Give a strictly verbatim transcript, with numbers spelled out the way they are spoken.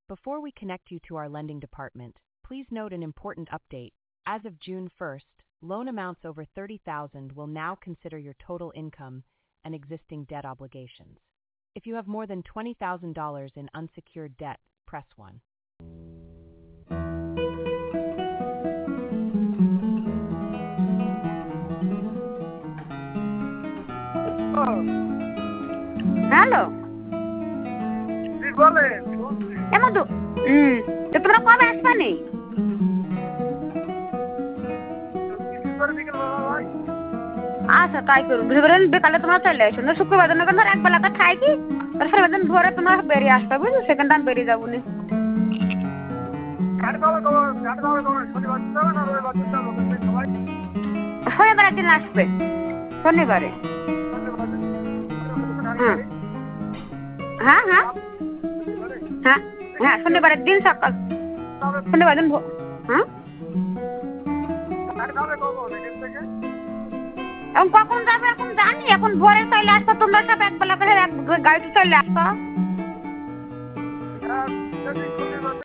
Before we connect you to our lending department, please note an important update. As of June first, loan amounts over thirty thousand dollars will now consider your total income and existing debt obligations. If you have more than twenty thousand dollars in unsecured debt, press one. Hello এমন তো হুম তো তোমরা কবে আসবা নি আচ্ছা তাই করুন বৃহস্পতিবার বিকালে তোমরা চলে আসো না শুক্রবার দিন ধর এক বেলা খাই কি তার শনিবার দিন ভোরে তোমরা বেরিয়ে আসবে বুঝছো সেখান থেকে বেরিয়ে যাবো নি শনিবার দিন আসবে শনিবারে হ্যাঁ হ্যাঁ হ্যাঁ হ্যাঁ হ্যাঁ শনিবারের দিন সকাল শনিবার দিন হ্যাঁ এখন কখন যাবে এখন জানি এখন ভোরে চলে আসবো তোমরা সব এক বেলা করে গাড়িতে চলে আসবো